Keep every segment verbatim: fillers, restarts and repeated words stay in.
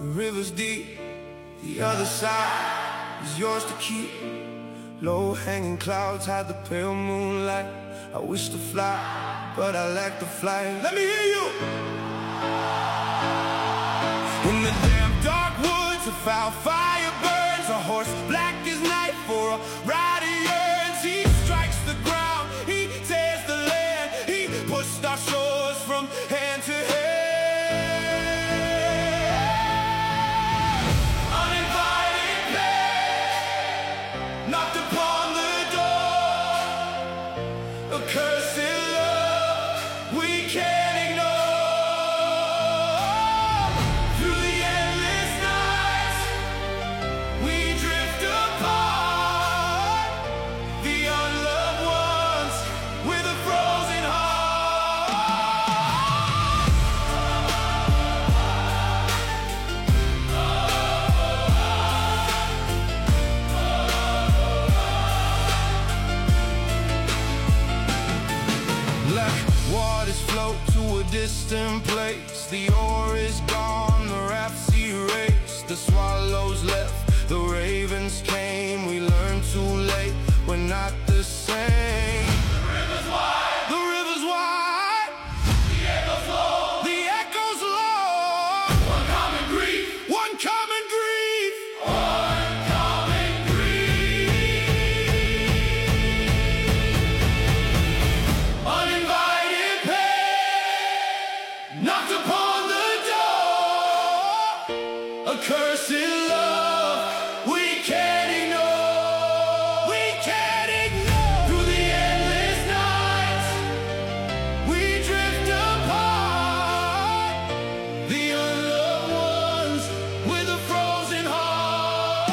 The river's deep, the other side is yours to keep. Low-hanging clouds hide the pale moonlight. I wish to fly, but I lack the flight. Let me hear you! In the damn dark woods, a foul fire burns. A horse black as night for a rider yearns. He strikes the ground, he tears the land. He pushed our shores from hand to hand. Knocked upon the door, a curse in love we can't ignore. Through the endless nights, we drift apart. The unloved ones with a frozen heart. Black waters float to a distant place. The oar is gone, the rafts erased. The swallows left, the ravens came. We learned too late, we're not the same. The river's wide, the river's wide. The echoes low, the echoes low. One common grief, one common grief, one common grief. Uninvited pain knocked upon the door, a curse in love we can't ignore. We can't ignore. Through the endless nights, we drift apart. The unloved ones with a frozen heart.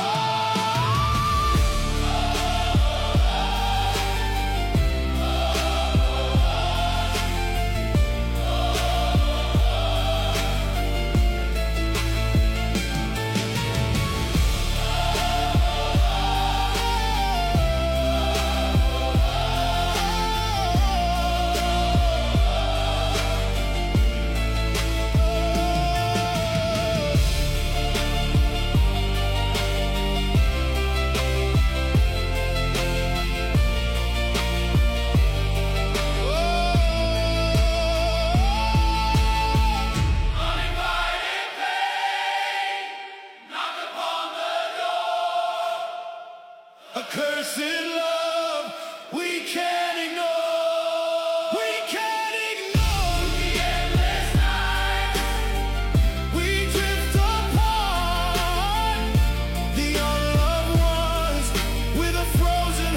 Uninvited pain knocked upon the door, a curse in love we can't ignore. We can't ignore. The endless nights, we drift apart. The unloved ones with a frozen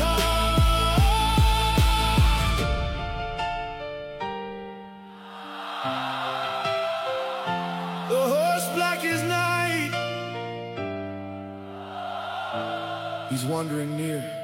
heart. The horse black as night, he's wandering near.